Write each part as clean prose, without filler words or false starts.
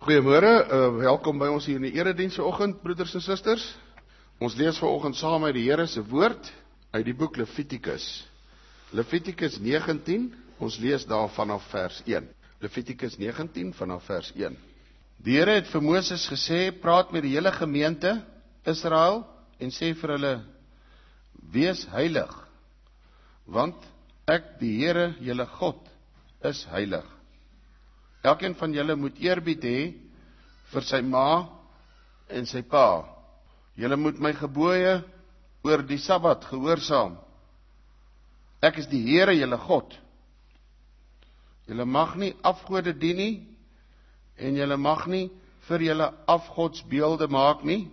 Goeiemôre, welkom by ons hier in die erediens vanoggend, broeders en susters. Ons lees vanoggend saam uit die Here se woord uit die boek Levitikus. Levitikus 19, ons lees daar vanaf vers 1. Levitikus 19 vanaf vers 1. Die Here het vir Moses gesê, praat met die hele gemeente Israel en sê vir hulle, wees heilig, want ek die Here, julle God, is heilig. Elkeen van julle moet eerbied hê vir sy ma en sy pa. Julle moet my gebooie oor die Sabbat gehoorsaam. Ek is die Here, julle God. Julle mag nie afgode dien nie, en julle mag nie vir julle afgodsbeelde maak nie.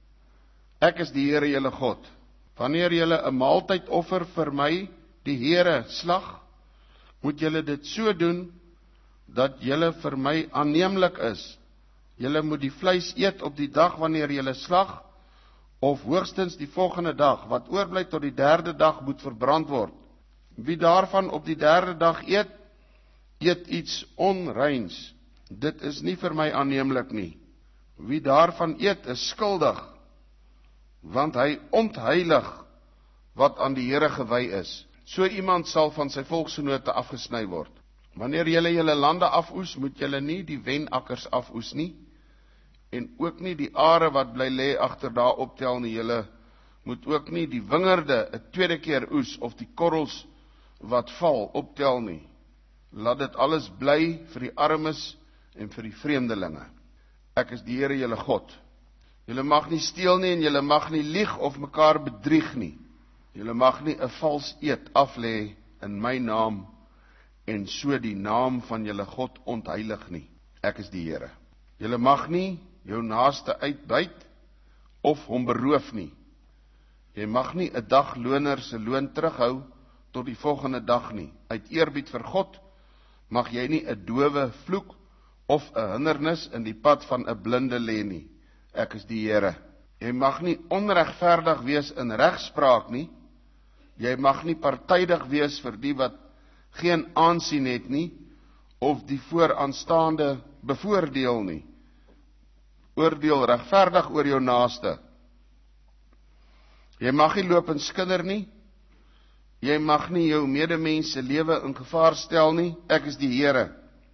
Ek is die Here, julle God. Wanneer julle 'n maaltyd offer vir my, die Here, slag, moet julle dit so doen, dat julle vir my aanneemlik is. Julle moet die vleis eet op die dag wanneer julle slag, of hoogstens die volgende dag, wat oorbly tot die derde dag moet verbrand word. Wie daarvan op die derde dag eet, eet iets onreins. Dit is nie vir my aanneemlik nie. Wie daarvan eet, is skuldig, want hy ontheilig wat aan die Here gewy is. So iemand sal van sy volksgenote afgesny word. Wanneer julle lande afoes, moet julle nie die wenakkers afoes nie, en ook nie die are wat bly lê agter daar optel nie. Julle moet ook nie die wingerde 'n tweede keer oes, of die korrels wat val optel nie. Laat dit alles bly vir die armes en vir die vreemdelinge. Ek is die Here, julle God. Julle mag nie steel nie, en julle mag nie lieg of mekaar bedrieg nie. Julle mag nie 'n vals eed aflê in my naam, en so die naam van julle God ontheilig nie. Ek is die Here. Julle mag nie jou naaste uitbuit of hom beroof nie. Jy mag nie 'n dagloner se loon terughou tot die volgende dag nie. Uit eerbied vir God mag jy nie 'n dowe vloek of 'n hindernis in die pad van 'n blinde lê nie. Ek is die Here. Jy mag nie onregverdig wees in regspraak nie. Jy mag nie partydig wees vir die wat geen aansien het nie, of die vooraanstaande bevoordeel nie. Oordeel regverdig oor jou naaste. Jy mag nie loop en skinder nie. Jy mag nie jou medemens se lewe in gevaar stel nie. Ek is die Here.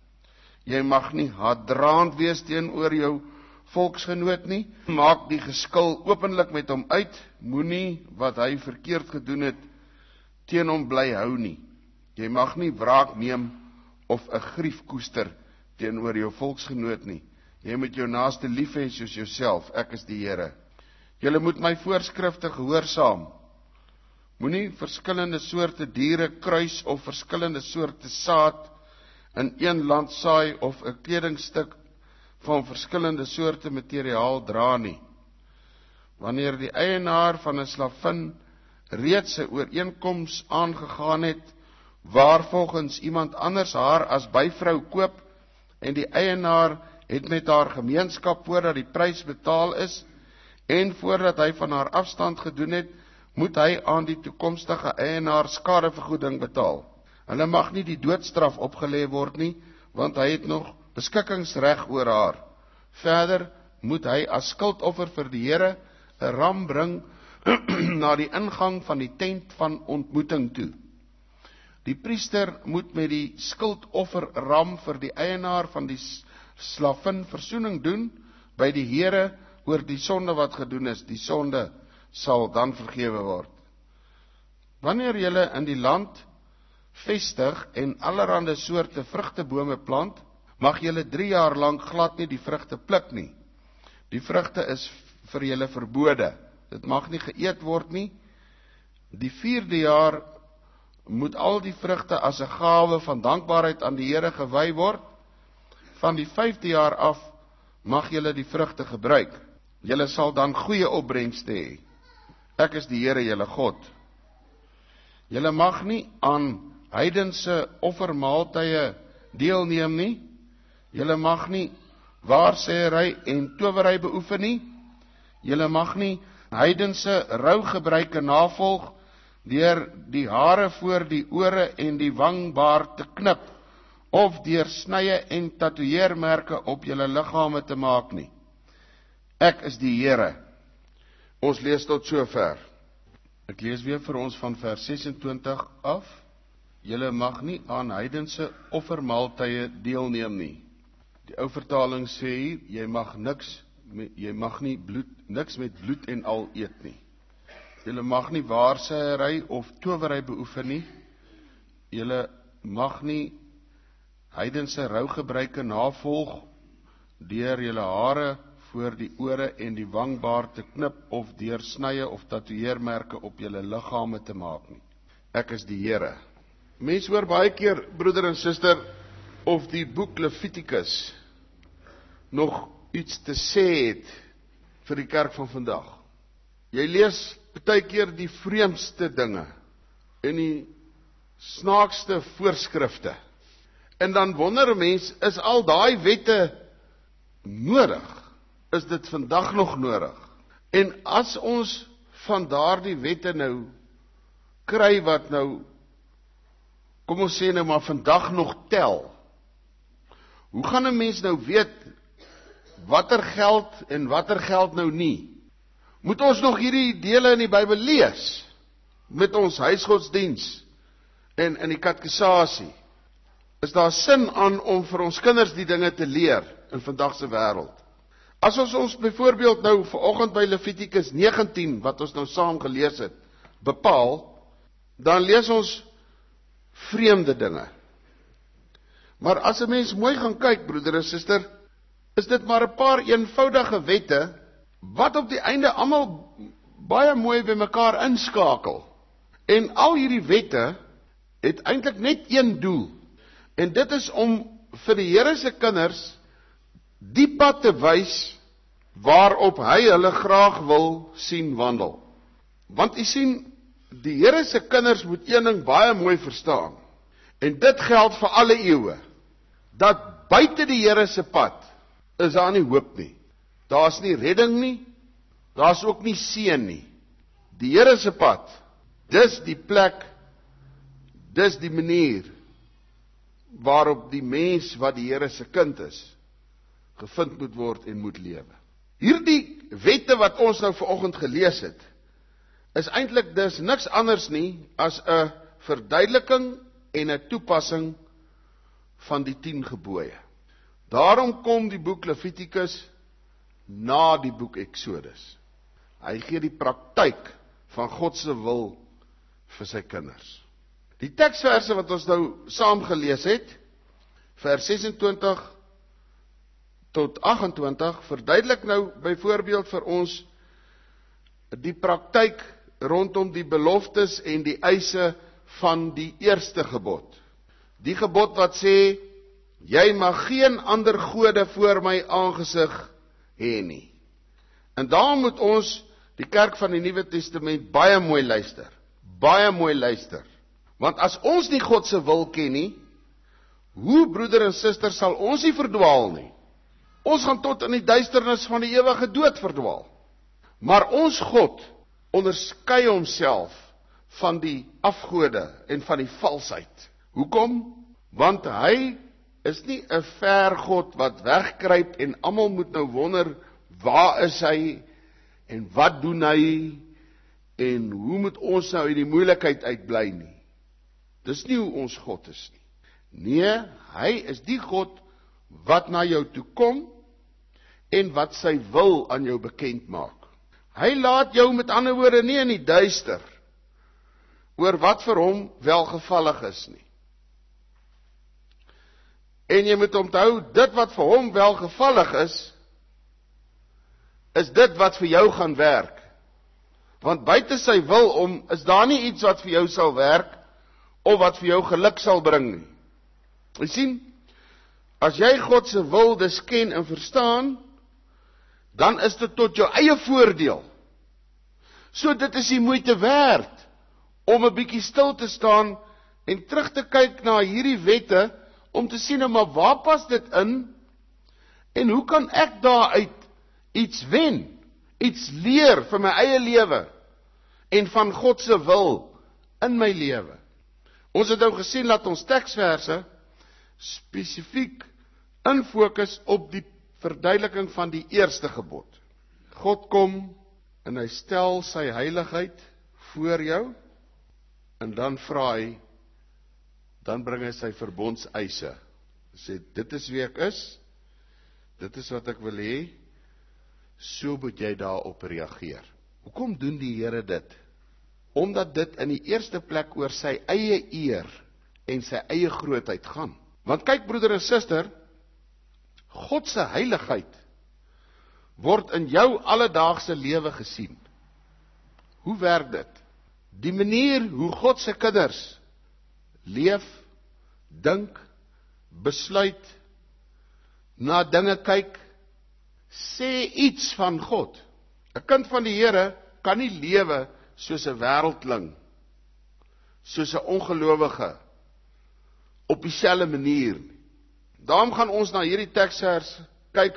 Jy mag nie haatdraand wees teenoor jou volksgenoot nie. Maak die geskil openlik met hom uit. Moenie wat hy verkeerd gedoen het teen hom bly hou nie. Jy mag nie wraak neem of 'n grief koester teenoor jou volksgenoot nie. Jy moet jou naaste lief hê soos jouself. Ek is die Here. Julle moet my voorskrifte gehoorsaam. Moenie verskillende soorte diere kruis of verskillende soorte saad in een land saai of 'n kledingstuk van verskillende soorte materiaal dra nie. Wanneer die eienaar van 'n slavin reeds 'n ooreenkoms aangegaan het, waarvolgens iemand anders haar as byvrou koop, en die eienaar het met haar gemeenskap voordat die prys betaal is, en voordat hy van haar afstand gedoen het, moet hy aan die toekomstige eienaar skadevergoeding betaal. Hulle mag nie die doodstraf opgelê word nie, want hy het nog beskikkingsreg oor haar. Verder moet hy as skuldoffer vir die Here 'n ram bring na die ingang van die tent van ontmoeting toe. Die priester moet met die skuldofferram vir die eienaar van die slavin versoening doen by die Here oor die sonde wat gedoen is. Die sonde sal dan vergewe word. Wanneer julle in die land vestig en allerhande soorte vrugtebome plant, mag julle 3 jaar lank glad nie die vrugte pluk nie. Die vrugte is vir julle verbode. Dit mag nie geëet word nie. Die 4de jaar moet al die vrugte as 'n gawe van dankbaarheid aan die Here gewy word. Van die 5de jaar af mag julle die vrugte gebruik. Julle sal dan goeie opbrengste hê. Ek is die Here, julle God. Julle mag nie aan heidense offermaaltye deelneem nie. Julle mag nie waarsêery en towery beoefen nie. Julle mag nie heidense rougebruike navolg deur die hare voor die ore en die wangbaard te knip of deur snye en tatoeëermerke op julle liggame te maak nie. Ek is die Here. Ons lees tot sover. Ek lees weer vir ons van vers 26 af. Julle mag nie aan heidense offermaaltye deelneem nie. Die ou vertaling sê hier, jy mag nie niks met bloed en al eet nie. Julle mag nie waarsêery of towery beoefen nie. Julle mag nie heidense rougebruike navolg deur julle hare voor die ore en die wangbaard te knip of deur snye of tatoeëermerke op julle liggame te maak nie. Ek is die Here. Mense hoor baie keer, broeder en suster, of die boek Levitikus nog iets te sê het vir die kerk van vandag. Jy lees baie keer die vreemdste dinge en die snaakste voorskrifte. En dan wonder 'n mens, is al daai wette nodig? Is dit vandag nog nodig? En as ons van daardie wette nou kry wat nou, kom ons sê nou maar vandag nog tel, hoe gaan 'n mens nou weet watter geld en watter geld nou nie? Moet ons nog hierdie dele in die Bybel lees met ons huisgodsdiens en in die katekisasie? Is daar sin aan om vir ons kinders die dinge te leer in vandag se wêreld? As ons byvoorbeeld nou vanoggend by Levitikus 19, wat ons nou saam gelees het, bepaal, dan lees ons vreemde dinge. Maar as 'n mens mooi gaan kyk, broeder en suster, is dit maar 'n paar eenvoudige wette, wat op die einde almal baie mooi by mekaar inskakel. En al hierdie wette het eintlik net een doel. En dit is om vir die Here se kinders die pad te wys waarop hy hulle graag wil sien wandel. Want u sien, die Here se kinders moet een ding baie mooi verstaan. En dit geld vir alle eeue. Dat buite die Here se pad is daar nie hoop nie. Daar's nie redding nie. Daar's ook nie seën nie. Die Here se pad, dis die plek, dis die manier waarop die mens wat die Here se kind is, gevind moet word en moet lewe. Hierdie wette wat ons nou vanoggend gelees het, is eintlik dus niks anders nie as 'n verduideliking en 'n toepassing van die 10 gebooie. Daarom kom die boek Levitikus na die boek Exodus. Hy gee die praktyk van God se wil vir sy kinders. Die teksverse wat ons nou saam gelees het, vers 26 tot 28, verduidelik nou byvoorbeeld vir ons die praktyk rondom die beloftes en die eise van die eerste gebod. Die gebod wat sê, jy mag geen ander gode voor my aangesig hê nie. En daarom moet ons, die kerk van die Nuwe Testament, baie mooi luister. Baie mooi luister. Want as ons nie God se wil ken nie, hoe, broeder en suster, sal ons nie verdwaal nie? Ons gaan tot in die duisternis van die ewige dood verdwaal. Maar ons God onderskei homself van die afgode en van die valsheid. Hoekom? Want hy is nie 'n ver God wat wegkruip en almal moet nou wonder, waar is hy en wat doen hy en hoe moet ons nou uit die moeilikheid uitbly nie. Dis nie hoe ons God is nie. Nee, hy is die God wat na jou toe kom en wat sy wil aan jou bekend maak. Hy laat jou met ander woorde nie in die duister oor wat vir hom welgevallig is nie. En jy moet onthou, dit wat vir hom welgevallig is dit wat vir jou gaan werk. Want buite sy wil is daar nie iets wat vir jou sal werk, of wat vir jou geluk sal bring nie. Jy sien, as jy God se wil dus ken en verstaan, dan is dit tot jou eie voordeel. So dit is die moeite werd, om 'n bietjie stil te staan, en terug te kyk na hierdie wette, om te sien, maar waar pas dit in, en hoe kan ek daaruit iets wen, iets leer vir my eie lewe, en van God se wil in my lewe. Ons het nou gesien dat ons teksverse spesifiek in fokus op die verduideliking van die eerste gebod. God kom en hy stel sy heiligheid voor jou, en dan vra hy, dan bring hy sy verbondseise. Hy sê, dit is wie ek is, dit is wat ek wil hê, so moet jy daarop reageer. Hoekom doen die Here dit? Omdat dit in die eerste plek oor sy eie eer en sy eie grootheid gaan. Want kyk broeder en suster, God se heiligheid word in jou alledaagse lewe gesien. Hoe werk dit? Die manier hoe God se kinders leef, dink, besluit, na dinge kyk, sê iets van God. 'n Kind van die Here kan nie lewe soos 'n wêreldling, soos 'n ongelowige, op dieselfde manier. Daarom gaan ons na hierdie teksvers kyk.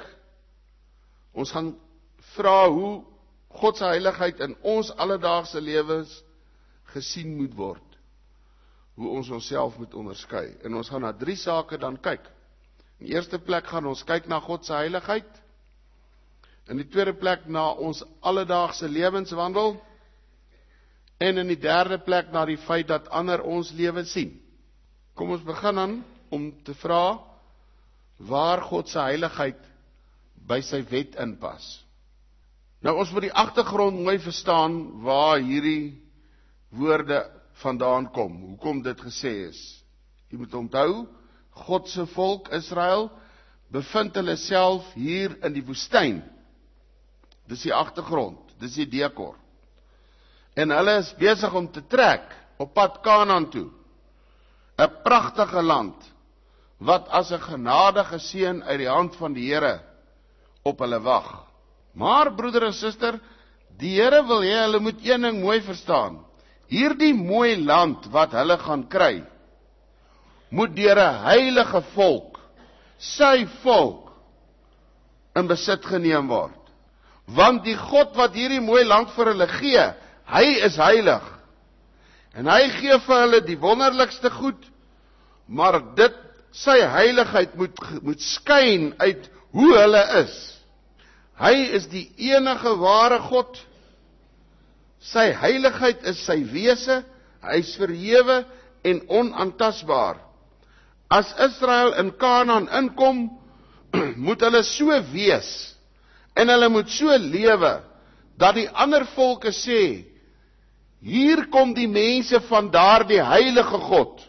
Ons gaan vra hoe God se heiligheid in ons alledaagse lewens gesien moet word. Hoe ons onsself moet onderskei. En ons gaan na 3 sake dan kyk. In die eerste plek gaan ons kyk na God se heiligheid. In die tweede plek na ons alledaagse lewenswandel. En in die derde plek na die feit dat ander ons lewe sien. Kom ons begin dan om te vra waar God se heiligheid by sy wet inpas. Nou ons moet die agtergrond mooi verstaan waar hierdie woorde vandaan kom, hoekom dit gesê is. Jy moet onthou, God se volk Israel bevind hulle self hier in die woestyn. Dis die agtergrond, dis die dekor. En hulle is besig om te trek op pad Kanaan toe. 'n pragtige land, wat as 'n genadige seën uit die hand van die Here op hulle wag. Maar broeder en suster, die Here wil hê hulle moet een ding mooi verstaan. Hierdie mooi land wat hulle gaan kry, moet deur 'n heilige volk, sy volk, in besit geneem word. Want die God wat hierdie mooi land vir hulle gee, hy is heilig. En hy gee vir hulle die wonderlikste goed, maar sy heiligheid moet skyn uit hoe hulle is. Hy is die enige ware God. Sy heiligheid is sy wese, hy is verhewe en onaantastbaar. As Israel in Kanaan inkom, moet hulle so wees, en hulle moet so lewe, dat die ander volke sê, hier kom die mense van daardie heilige God.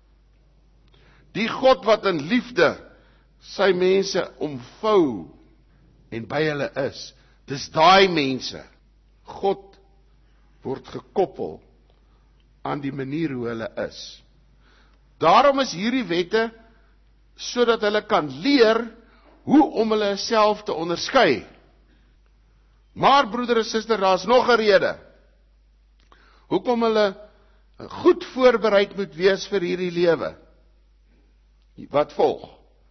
Die God wat in liefde sy mense omvou en by hulle is. Dis daai mense. God word gekoppel aan die manier hoe hulle is. Daarom is hierdie wette sodat hulle kan leer hoe om hulle self te onderskei. Maar broeder en suster, daar's nog 'n rede hoekom hulle goed voorbereid moet wees vir hierdie lewe. Wat volg?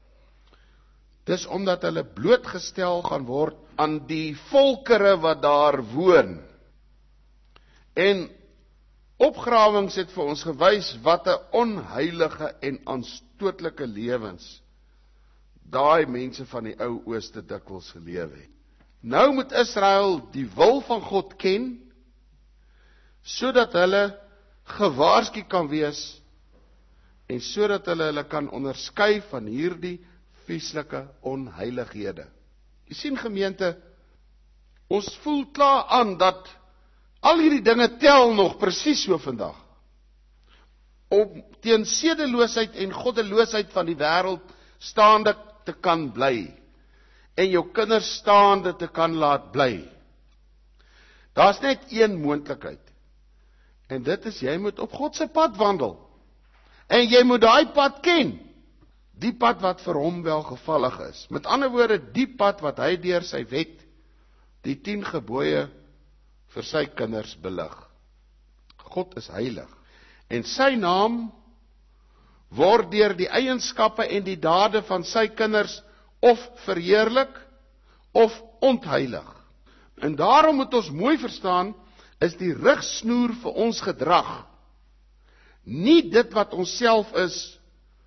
Dis omdat hulle blootgestel gaan word aan die volkere wat daar woon. En opgrawings het vir ons gewys wat 'n onheilige en aanstootlike lewens daai mense van die ou ooste dikwels gelewe het. Nou moet Israel die wil van God ken, sodat hulle gewaarsku kan wees en sodat hulle kan onderskei van hierdie vieslike onheilighede. Jy sien gemeente, ons voel klaar aan dat al hierdie dinge tel nog presies so vandag. Om teen sedeloosheid en goddeloosheid van die wêreld staande te kan bly en jou kinders staande te kan laat bly. Daar's net een moontlikheid. En dit is, jy moet op God se pad wandel. En jy moet daai pad ken. Die pad wat vir hom welgevallig is. Met ander woorde, die pad wat hy deur sy wet, die 10 gebooie vir sy kinders belig. God is heilig. En sy naam word deur die eienskappe en die dade van sy kinders of verheerlik of ontheilig. En daarom moet ons mooi verstaan, is die rigsnoer vir ons gedrag nie dit wat ons self is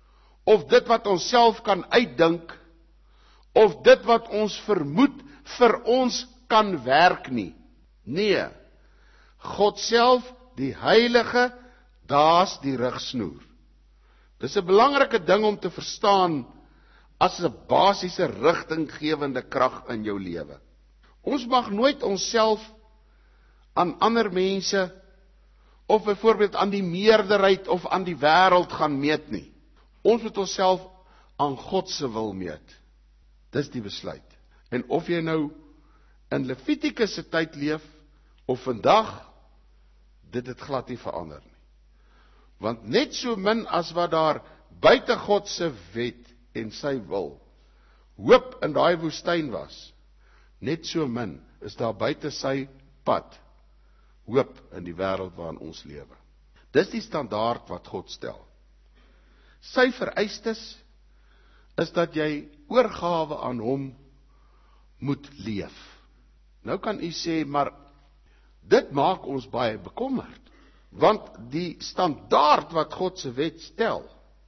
of dit wat ons self kan uitdink, of dit wat ons vermoed vir ons kan werk nie. Nee, God self, die Heilige, daar's die rigsnoer. Dis 'n belangrike ding om te verstaan as 'n basiese rigtinggewende krag in jou lewe. Ons mag nooit onsself aan ander mense, of byvoorbeeld aan die meerderheid of aan die wêreld gaan meet nie. Ons moet onsself aan God se wil meet. Dis die besluit. En of jy nou in Levitikus se tyd leef, of vandag, dit het glad nie verander nie. Want net so min as wat daar buite God se wet en sy wil hoop in daai woestyn was, net so min is daar buite sy pad hoop in die wêreld waarin ons lewe. Dis die standaard wat God stel. Sy vereistes is dat jy oorgawe aan hom moet leef. Nou kan u sê, maar dit maak ons baie bekommerd, want die standaard wat God se wet stel,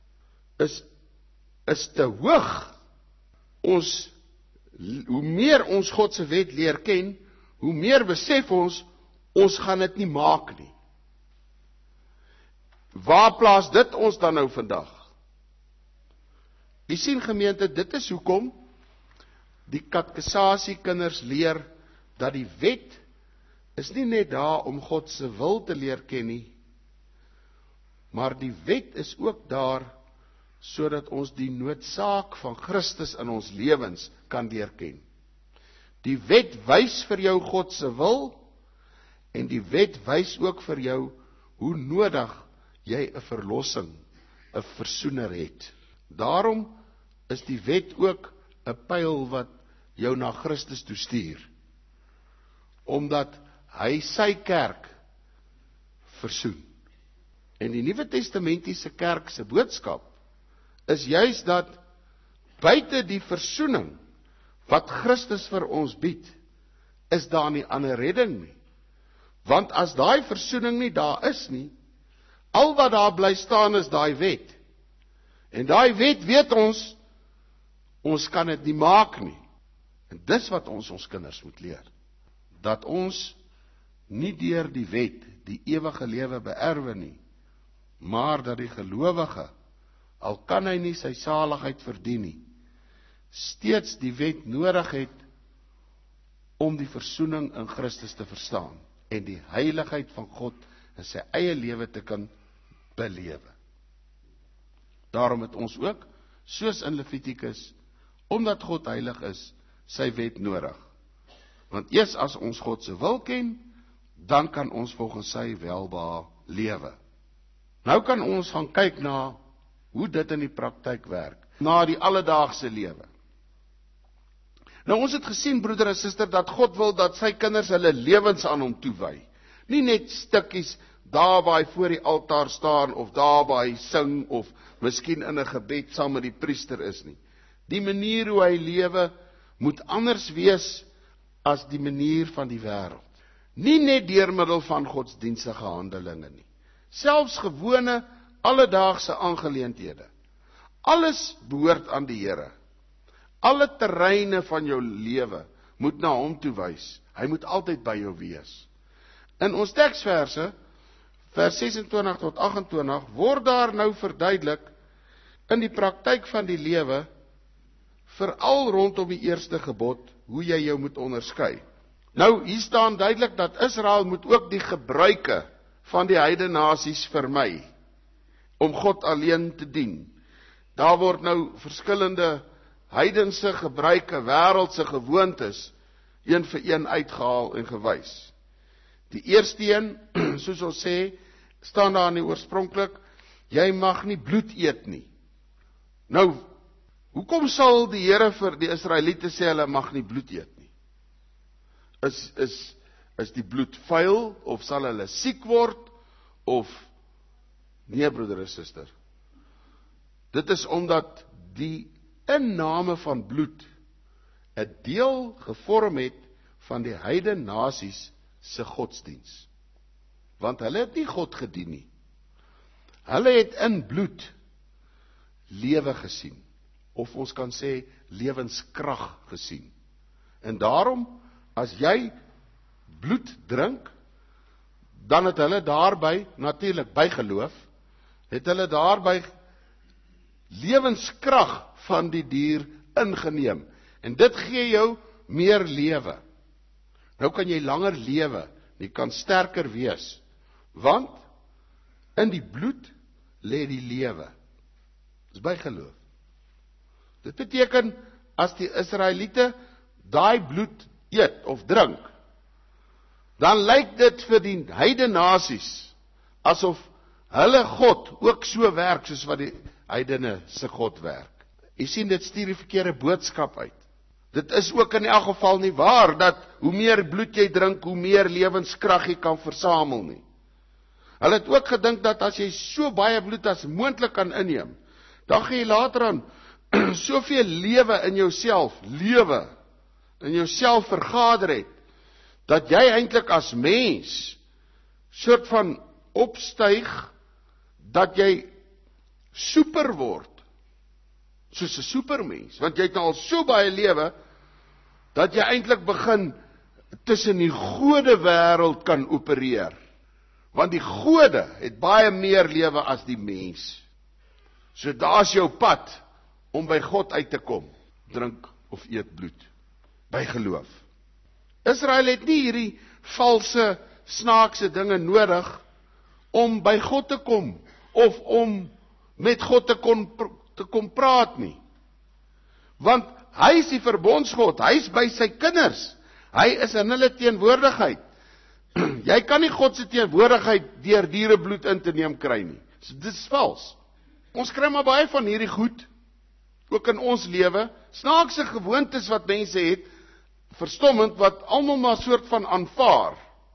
is te hoog. Hoe meer ons God se wet leer ken, hoe meer besef ons gaan dit nie maak nie. Waar plaas dit ons dan nou vandag? U sien gemeente, dit is hoekom die katekisasie kinders leer dat die wet is nie net daar om God se wil te leer ken nie, maar die wet is ook daar sodat ons die noodsaak van Christus in ons lewens kan leer ken. Die wet wys vir jou God se wil, en die wet wys ook vir jou hoe nodig jy 'n verlossing, 'n versoener het. Daarom is die wet ook 'n pyl wat jou na Christus toe stuur, omdat hy sy kerk versoen. En die Nuwe Testamentiese kerk se boodskap is juis dat buite die versoening wat Christus vir ons bied, is daar nie ander redding nie. Want as daai versoening nie daar is nie, al wat daar bly staan is daai wet. En daai wet weet ons kan dit nie maak nie. En dis wat ons kinders moet leer. Dat ons nie deur die wet die ewige lewe beerwe nie, maar dat die gelowige, al kan hy nie sy saligheid verdien nie, steeds die wet nodig het om die versoening in Christus te verstaan en die heiligheid van God in sy eie lewe te kan belewe. Daarom het ons ook, soos in Levitikus, omdat God heilig is, sy wet nodig. Want eers as ons God se wil ken, dan kan ons volgens sy welbehae lewe. Nou kan ons gaan kyk na hoe dit in die praktyk werk, na die alledaagse lewe. Nou ons het gesien, broeder en suster, dat God wil dat sy kinders hulle lewens aan hom toewy. Nie net stukkies daar waar hy voor die altaar staan, of daar waar hy sing, of miskien in 'n gebed saam met die priester is nie. Die manier hoe hy lewe moet anders wees as die manier van die wêreld. Nie net deur middel van godsdienstige handelinge nie. Selfs gewone, alledaagse aangeleenthede. Alles behoort aan die Here. Alle terreine van jou lewe moet na hom toe wys. Hy moet altyd by jou wees. In ons teksverse, vers 26 tot 28, word daar nou verduidelik in die praktyk van die lewe, veral rondom die eerste gebod, hoe jy jou moet onderskei. Nou, hier staan duidelik dat Israel moet ook die gebruike van die heidene nasies vermy, om God alleen te dien. Daar word nou verskillende heidense gebruike, wêreldse gewoontes, een vir een uitgehaal en gewys. Die eerste een, soos ons sê, staan daar in die oorspronklik, jy mag nie bloed eet nie. Nou, hoekom sal die Here vir die Israeliete sê hulle mag nie bloed eet nie? Is die bloed vuil, of sal hulle siek word, of nee, broeder en suster. Dit is omdat die inname van bloed 'n deel gevorm het van die heidene nasies se godsdiens. Want hulle het nie God gedien nie. Hulle het in bloed lewe gesien, of ons kan sê lewenskrag gesien. En daarom, as jy bloed drink, dan het hulle daarby, natuurlik by geloof, het hulle daarby lewenskrag van die dier ingeneem. En dit gee jou meer lewe. Nou kan jy langer lewe, jy kan sterker wees, want in die bloed lê die lewe. Dis by geloof. Dit beteken, as die Israeliete daai bloed eet of drink, dan lyk dit vir die heidene nasies asof hulle God ook so werk soos wat die heidene se God werk. Jy sien, dit stuur die verkeerde boodskap uit. Dit is ook in elk geval nie waar dat hoe meer bloed jy drink, hoe meer lewenskrag jy kan versamel nie. Hulle het ook gedink dat as jy so baie bloed as moontlik kan inneem, dan gaan jy later aan soveel lewe in jouself vergader het, dat jy eintlik as mens soort van opstyg, dat jy super word, soos 'n supermens, want jy het al so baie lewe, dat jy eintlik begin tussen die gode wêreld kan opereer, want die gode het baie meer lewe as die mens. So daar's jou pad om by God uit te kom, drink of eet bloed, by geloof. Israel het nie hierdie valse, snaakse dinge nodig om by God te kom, of om met God te kom praat nie. Want hy is die verbondsgod, hy is by sy kinders, hy is in hulle teenwoordigheid. Jy kan nie God se teenwoordigheid deur dierebloed in te neem kry nie. Dit is vals. Ons kry maar baie van hierdie goed, ook in ons lewe, snaakse gewoontes wat mense het, verstommend, wat almal maar soort van aanvaar.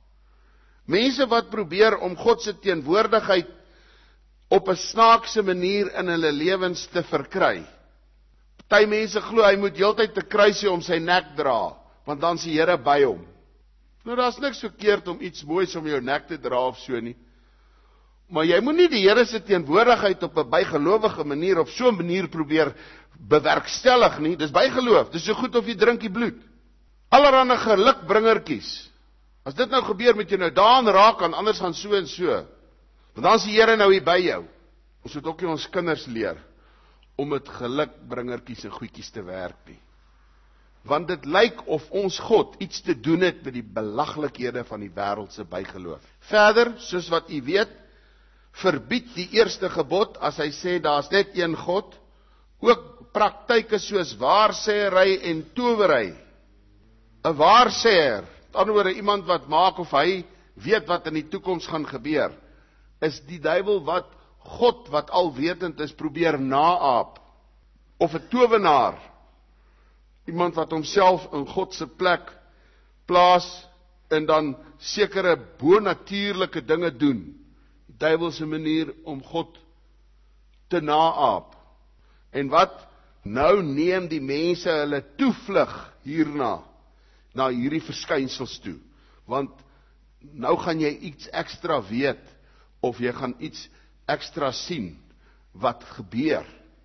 Mense wat probeer om God se teenwoordigheid op 'n snaakse manier in hulle lewens te verkry. Party mense glo hy moet heeltyd 'n kruisie om sy nek dra, want dan is die Here by hom. Nou, daar's niks verkeerd om iets moois om jou nek te dra of so nie. Maar jy moet nie die Here se teenwoordigheid op 'n bygelowige manier, op so 'n manier probeer bewerkstellig nie. Dis bygeloof, dis so goed of jy drink die bloed. Allerhande gelukbringertjies. As dit nou gebeur met jou nou daan raak, en anders gaan so en so, want dan is die Here nou hier by jou. Ons moet ook nie ons kinders leer om met gelukbringertjies en goedjies te werk nie. Want dit lyk of ons God iets te doen het met die belaglikhede van die wêreldse bygeloof. Verder, soos wat u weet, verbied die eerste gebod, as hy sê daar's net een God, ook praktyke soos waarsêery en towery. 'n waarsêer, anderswoorde iemand wat maak of hy weet wat in die toekoms gaan gebeur, is die duiwel wat God, wat alwetend is, probeer naaap. Of 'n towenaar, iemand wat homself in God se plek plaas en dan sekere bonatuurlike dinge doen. Die duiwel se manier om God te naaap. En wat? Nou neem die mense hulle toevlug hierna, na hierdie verskynsels toe. Want nou gaan jy iets ekstra weet, of jy gaan iets ekstra sien wat gebeur.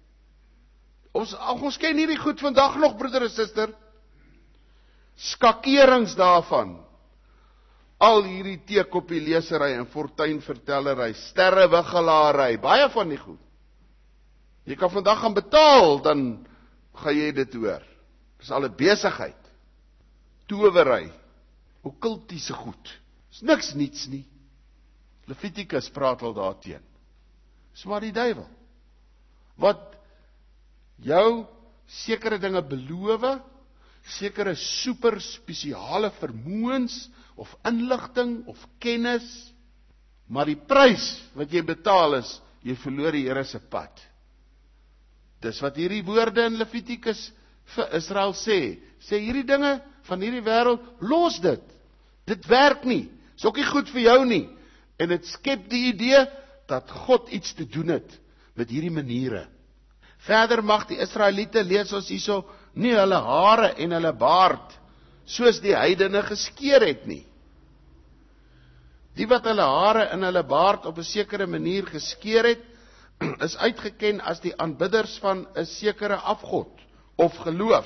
Ons ken hierdie goed vandag nog, broeder en suster. Skakerings daarvan. Al hierdie teekoppie lesery en fortuinvertellery, sterrewiggelaary, baie van die goed. Jy kan vandag gaan betaal, dan gaan jy dit hoor. Dis al 'n besigheid. Towery, okkultiese goed. Dis niks niets nie. Levitikus praat al daarteen. Dis maar die duiwel wat jou sekere dinge beloof, sekere super spesiale vermoëns of inligting of kennis, maar die prys wat jy betaal is, jy verloor die Here se pad. Dis wat hierdie woorde in Levitikus vir Israel sê. Sê hierdie dinge van hierdie wêreld, los dit. Dit werk nie. Is ook nie goed vir jou nie. En dit skep die idee dat God iets te doen het met hierdie maniere. Verder mag die Israeliete, lees ons hierso, nie hulle hare en hulle baard soos die heidene geskeer het nie. Die wat hulle hare en hulle baard op 'n sekere manier geskeer het, is uitgeken as die aanbidders van 'n sekere afgod of geloof.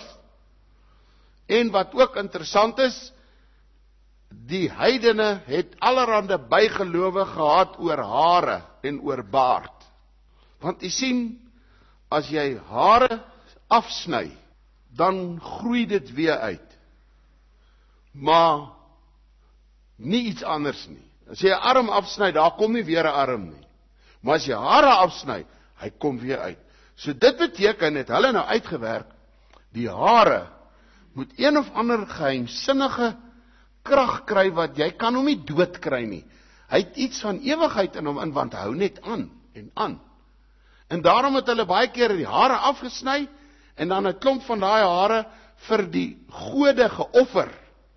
En wat ook interessant is, die heidene het allerhande bygelowe gehad oor hare en oor baard. Want jy sien, as jy hare afsny, dan groei dit weer uit. Maar nie iets anders nie. As jy 'n arm afsny, daar kom nie weer 'n arm nie. Maar as jy hare afsny, hy kom weer uit. So dit beteken, het hulle nou uitgewerk, die hare moet een of ander geheimsinnige krag kry, wat jy kan hom nie dood kry nie. Hy het iets van ewigheid in hom in, want hy hou net aan en aan. En daarom het hulle baie keer die hare afgesny, en dan 'n klomp van daai hare vir die gode geoffer.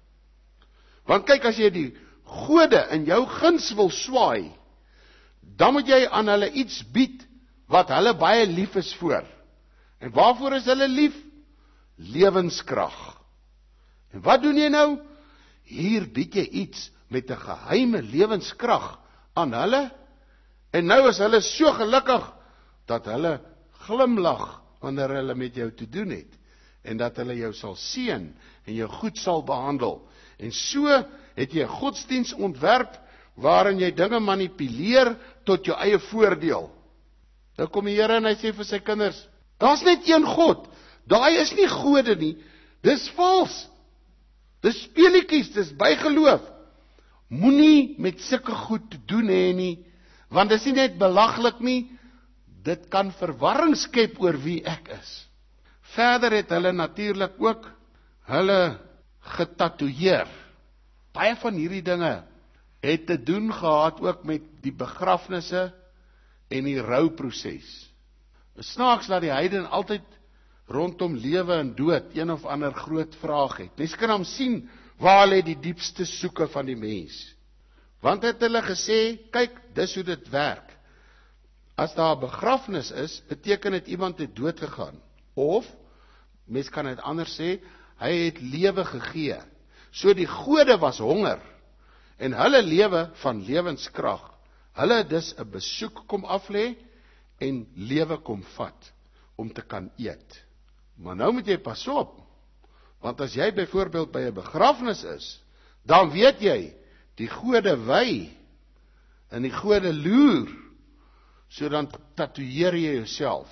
Want kyk, as jy die gode in jou guns wil swaai, dan moet jy aan hulle iets bied, wat hulle baie lief is voor. En waarvoor is hulle lief? Lewenskrag. En wat doen jy nou? Hier bied jy iets met 'n geheime lewenskrag aan hulle, en nou is hulle so gelukkig, dat hulle glimlag, wanneer hulle met jou te doen het, en dat hulle jou sal seën, en jou goed sal behandel. En so het jy 'n godsdiens ontwerp, waarin jy dinge manipuleer, tot jou eie voordeel. Nou kom die Here en hy sê vir sy kinders, daar's net een God, daai is nie gode nie, dis vals, dis speletjies, dis bygeloof. Moenie met sulke goed te doen hê nie, want dis nie net belaglik nie, dit kan verwarring skep oor wie ek is. Verder het hulle natuurlik ook hulle getatoeëer. Baie van hierdie dinge het te doen gehad ook met die begrafnisse en die rouproses. Snaaks dat die heiden altyd rondom lewe en dood een of ander groot vraag het. Mens kan hom sien waar lê die diepste soeke van die mens. Want het hulle gesê, kyk, dis hoe dit werk. As daar 'n begrafnis is, beteken dit iemand het dood gegaan. Of, mens kan dit anders sê, hy het lewe gegee. So die gode was honger, en hulle lewe van lewenskrag. Hulle het dus 'n besoek kom aflê, en lewe kom vat, om te kan eet. Maar nou moet jy pas op, want as jy byvoorbeeld by 'n begrafnis is, dan weet jy, die gode wy, en die gode loer, so dan tatoeëer jy jouself,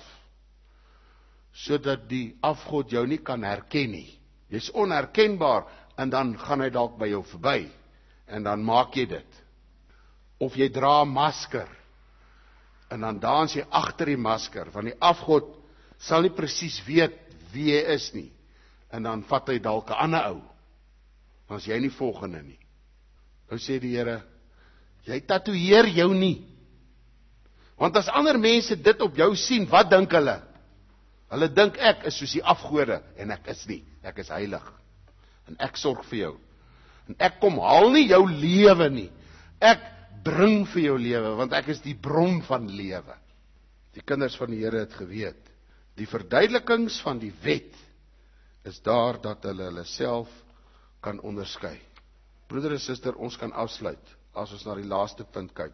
sodat die afgod jou nie kan herken nie. Jy's onherkenbaar, en dan gaan hy dalk by jou verby, en dan maak jy dit. Of jy dra 'n masker, en dan dans jy agter die masker, want die afgod sal nie presies weet wie jy is nie, en dan vat hy dalk 'n ander ou, dan is jy nie volgende nie. Nou sê die Here, jy tatoeëer jou nie, want as ander mense dit op jou sien, wat dink hulle? Hulle dink ek is soos die afgode, en ek is nie, ek is heilig, en ek sorg vir jou, en ek kom haal nie jou lewe nie, ek bring vir jou lewe, want ek is die bron van lewe. Die kinders van die Here het geweet, die verduidelikings van die wet, is daar dat hulle self kan onderskei. Broeder en suster, ons kan afsluit, as ons na die laaste punt kyk.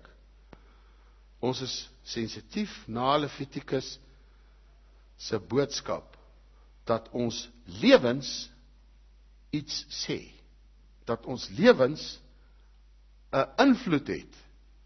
Ons is sensitief na Levitikus se boodskap, dat ons lewens iets sê, dat ons lewens 'n invloed het,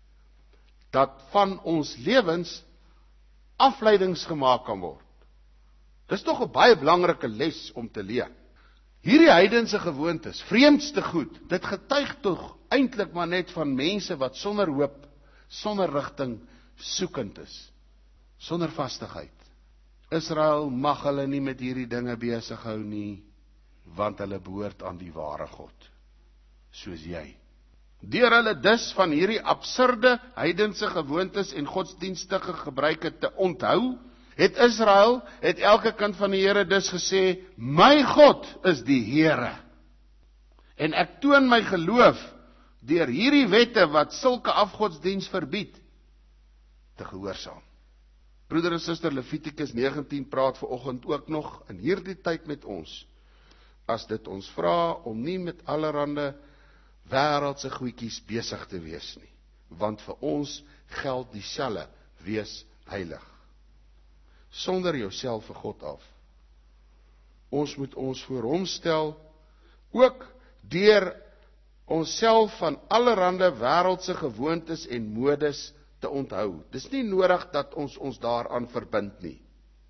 dat van ons lewens afleidings gemaak kan word. Dis tog 'n baie belangrike les om te leer. Hierdie heidense gewoontes, vreemdste goed, dit getuig tog eintlik maar net van mense wat sonder hoop, sonder rigting, soekend is, sonder vastigheid. Israel mag hulle nie met hierdie dinge besig hou nie, want hulle behoort aan die ware God, soos jy. Deur hulle dus van hierdie absurde heidense gewoontes en godsdienstige gebruike te onthou, het Israel, het elke kind van die Here dus gesê, my God is die Here. En ek toon my geloof deur hierdie wette wat sulke afgodsdiens verbied, te gehoorsaam. Broeder en suster, Levitikus 19 praat vanoggend ook nog in hierdie tyd met ons, as dit ons vra om nie met allerhande wêreldse goedjies besig te wees nie, want vir ons geld dieselfde, wees heilig. Sonder jouself vir God af. Ons moet ons voor hom stel, ook deur onsself van allerhande wêreldse gewoontes en modes te onthou. Dis nie nodig dat ons daaraan verbind nie.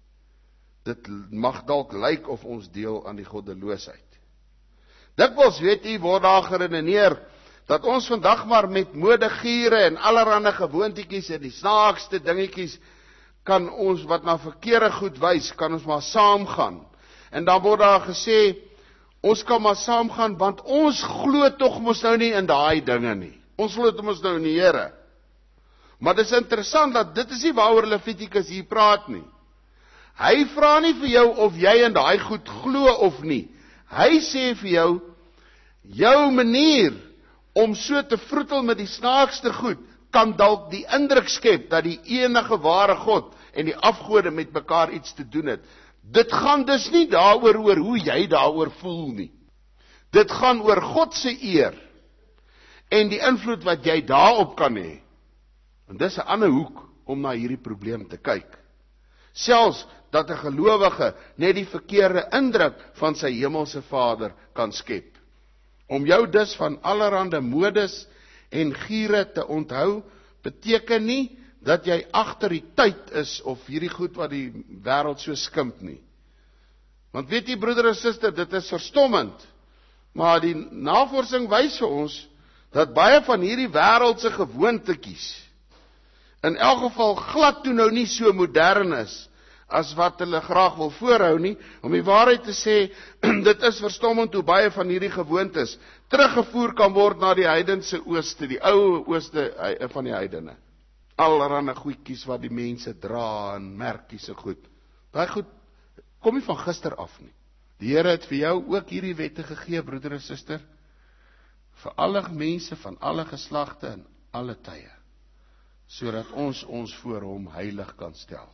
Dit mag dalk lyk of ons deel aan die goddeloosheid. Dikwels weet u, word daar geredeneer, dat ons vandag maar met modegiere en allerhande gewoontetjies en die snaakste dingetjies, kan ons wat na verkeerde goed wys, kan ons maar saamgaan. En dan word daar gesê, ons kan maar saamgaan, want ons glo tog mos nou nie in daai dinge nie. Ons glo tog mos nou in die Here. Maar dit is interessant dat dit is nie waaroor Levitikus hier praat nie. Hy vra nie vir jou of jy in daai goed glo of nie. Hy sê vir jou manier om so te vroetel met die snaakste goed, kan dalk die indruk skep dat die enige ware God en die afgode met mekaar iets te doen het. Dit gaan dus nie daaroor oor hoe jy daaroor voel nie. Dit gaan oor God se eer en die invloed wat jy daarop kan hê. En dis 'n ander hoek om na hierdie probleem te kyk. Selfs dat 'n gelowige net die verkeerde indruk van sy hemelse Vader kan skep. Om jou dus van allerhande modes en giere te onthou, beteken nie dat jy agter die tyd is of hierdie goed wat die wêreld so skimp nie. Want weet jy, broeder en suster, dit is verstommend, maar die navorsing wys vir ons dat baie van hierdie wêreldse gewoontetjies in elk geval glad toe nou nie so modern is as wat hulle graag wil voorhou nie. Om die waarheid te sê, dit is verstommend hoe baie van hierdie gewoontes teruggevoer kan word na die heidense ooste, die ou ooste van die heidene. Allerhande goedjies wat die mense dra en merkies en goed. Daai goed kom nie van gister af nie. Die Here het vir jou ook hierdie wette gegee, broeder en suster, vir alle mense van alle geslagte en alle tye, sodat ons voor hom heilig kan stel.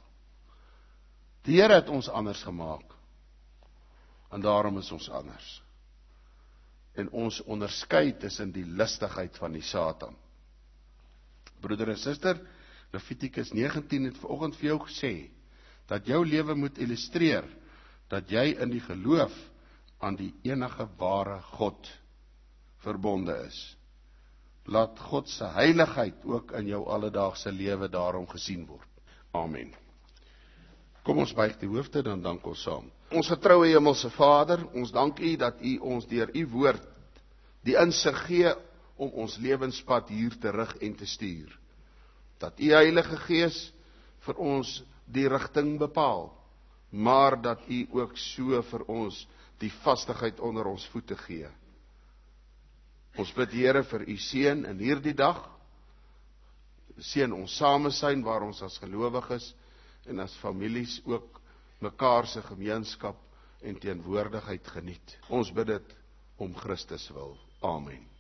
Die Here het ons anders gemaak, en daarom is ons anders. En ons onderskei tussen die listigheid van die Satan. Broeder en suster, Levitikus 19 het vanoggend vir jou gesê, dat jou lewe moet illustreer, dat jy in die geloof aan die enige ware God verbonde is. Laat God se heiligheid ook in jou alledaagse lewe daarom gesien word. Amen. Kom ons buig die hoofde, dan dank ons saam. Ons getroue hemelse Vader, ons dank U dat U ons deur U woord die insig gee om ons lewenspad hier te rig en te stuur. Dat U Heilige Gees vir ons die rigting bepaal, maar dat U ook so vir ons die vastigheid onder ons voete gee. Ons bid Here vir U seën in hierdie dag. Seën ons samesyn waar ons as gelowiges en as families ook mekaar se gemeenskap en teenwoordigheid geniet. Ons bid dit om Christus wil. Amen.